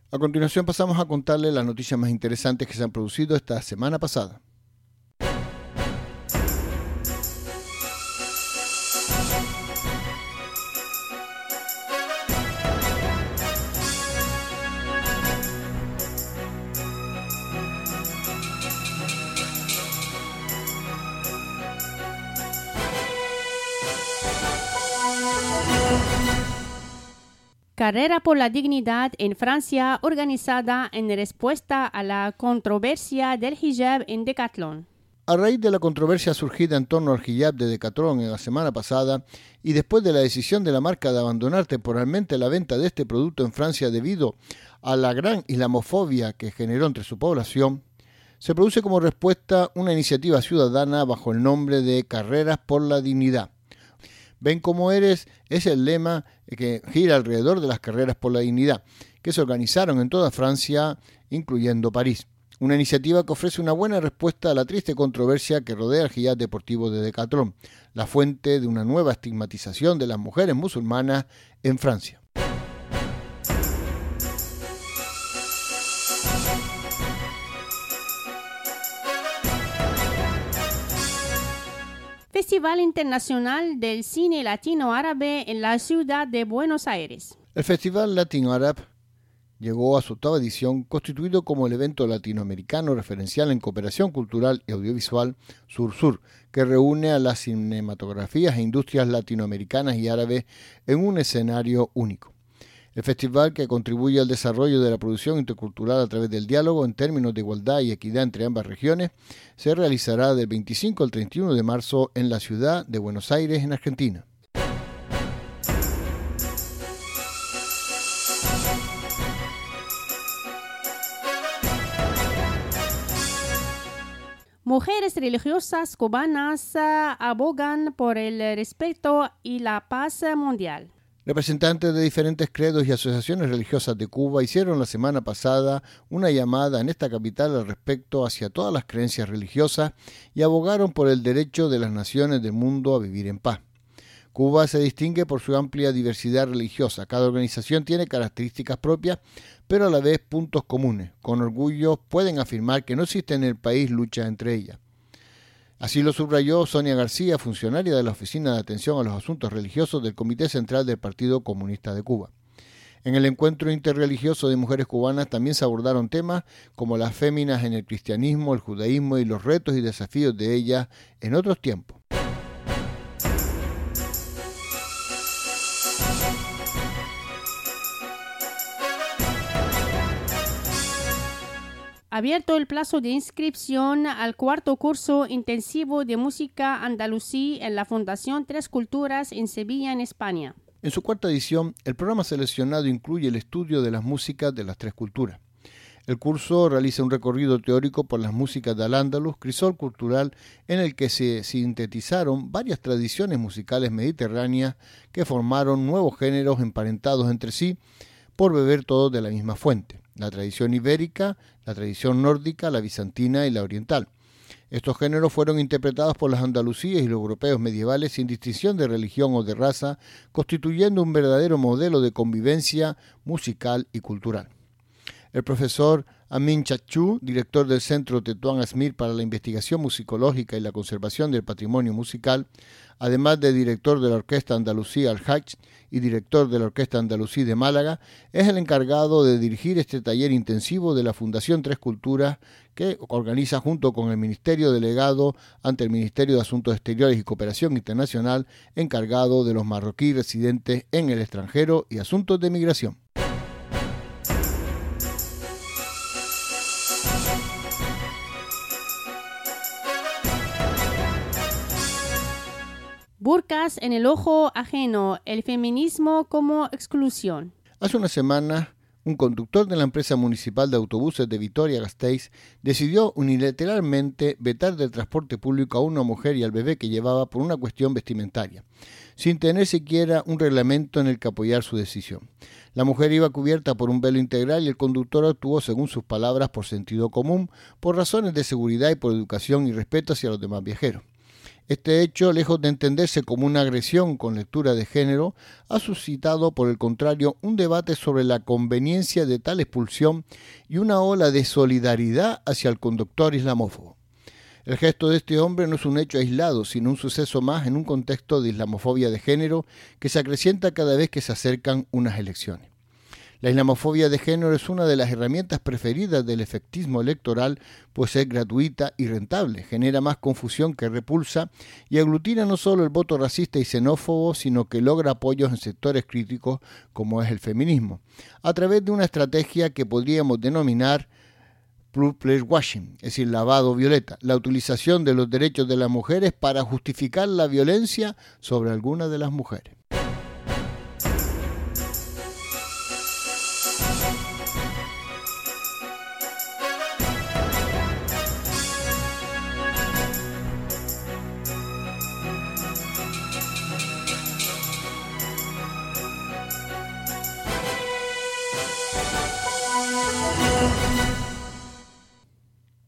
A continuación pasamos a contarles las noticias más interesantes que se han producido esta semana pasada. Carrera por la dignidad en Francia, organizada en respuesta a la controversia del hijab en Decathlon. A raíz de la controversia surgida en torno al hijab de Decathlon en la semana pasada y después de la decisión de la marca de abandonar temporalmente la venta de este producto en Francia debido a la gran islamofobia que generó entre su población, se produce como respuesta una iniciativa ciudadana bajo el nombre de Carreras por la Dignidad. Ven cómo eres es el lema que gira alrededor de las carreras por la dignidad, que se organizaron en toda Francia, incluyendo París. Una iniciativa que ofrece una buena respuesta a la triste controversia que rodea el hijab deportivo de Decathlon, la fuente de una nueva estigmatización de las mujeres musulmanas en Francia. Festival Internacional del Cine Latino Árabe en la ciudad de Buenos Aires. El Festival Latino Árabe llegó a su octava edición, constituido como el evento latinoamericano referencial en cooperación cultural y audiovisual Sur-Sur, que reúne a las cinematografías e industrias latinoamericanas y árabes en un escenario único. El festival, que contribuye al desarrollo de la producción intercultural a través del diálogo en términos de igualdad y equidad entre ambas regiones, se realizará del 25 al 31 de marzo en la ciudad de Buenos Aires, en Argentina. Mujeres religiosas cubanas abogan por el respeto y la paz mundial. Representantes de diferentes credos y asociaciones religiosas de Cuba hicieron la semana pasada una llamada en esta capital al respecto hacia todas las creencias religiosas y abogaron por el derecho de las naciones del mundo a vivir en paz. Cuba se distingue por su amplia diversidad religiosa. Cada organización tiene características propias, pero a la vez puntos comunes. Con orgullo pueden afirmar que no existe en el país lucha entre ellas. Así lo subrayó Sonia García, funcionaria de la Oficina de Atención a los Asuntos Religiosos del Comité Central del Partido Comunista de Cuba. En el encuentro interreligioso de mujeres cubanas también se abordaron temas como las féminas en el cristianismo, el judaísmo y los retos y desafíos de ellas en otros tiempos. Abierto el plazo de inscripción al cuarto curso intensivo de música andalusí en la Fundación Tres Culturas en Sevilla, en España. En su cuarta edición, el programa seleccionado incluye el estudio de las músicas de las tres culturas. El curso realiza un recorrido teórico por las músicas de Al-Ándalus, crisol cultural en el que se sintetizaron varias tradiciones musicales mediterráneas que formaron nuevos géneros emparentados entre sí por beber todos de la misma fuente: la tradición ibérica, la tradición nórdica, la bizantina y la oriental. Estos géneros fueron interpretados por los andalusíes y los europeos medievales sin distinción de religión o de raza, constituyendo un verdadero modelo de convivencia musical y cultural. El profesor Amin Chachú, director del Centro Tetuán Asmir para la Investigación Musicológica y la Conservación del Patrimonio Musical, además de director de la Orquesta Andalusí Al-Hajj y director de la Orquesta Andalusí de Málaga, es el encargado de dirigir este taller intensivo de la Fundación Tres Culturas, que organiza junto con el Ministerio Delegado ante el Ministerio de Asuntos Exteriores y Cooperación Internacional, encargado de los marroquíes residentes en el extranjero y asuntos de migración. Burkas en el ojo ajeno, el feminismo como exclusión. Hace una semana, un conductor de la empresa municipal de autobuses de Vitoria-Gasteiz decidió unilateralmente vetar del transporte público a una mujer y al bebé que llevaba por una cuestión vestimentaria, sin tener siquiera un reglamento en el que apoyar su decisión. La mujer iba cubierta por un velo integral y el conductor actuó, según sus palabras, por sentido común, por razones de seguridad y por educación y respeto hacia los demás viajeros. Este hecho, lejos de entenderse como una agresión con lectura de género, ha suscitado, por el contrario, un debate sobre la conveniencia de tal expulsión y una ola de solidaridad hacia el conductor islamófobo. El gesto de este hombre no es un hecho aislado, sino un suceso más en un contexto de islamofobia de género que se acrecienta cada vez que se acercan unas elecciones. La islamofobia de género es una de las herramientas preferidas del efectismo electoral, pues es gratuita y rentable, genera más confusión que repulsa y aglutina no solo el voto racista y xenófobo, sino que logra apoyos en sectores críticos como es el feminismo, a través de una estrategia que podríamos denominar purple washing, es decir, lavado violeta, la utilización de los derechos de las mujeres para justificar la violencia sobre algunas de las mujeres.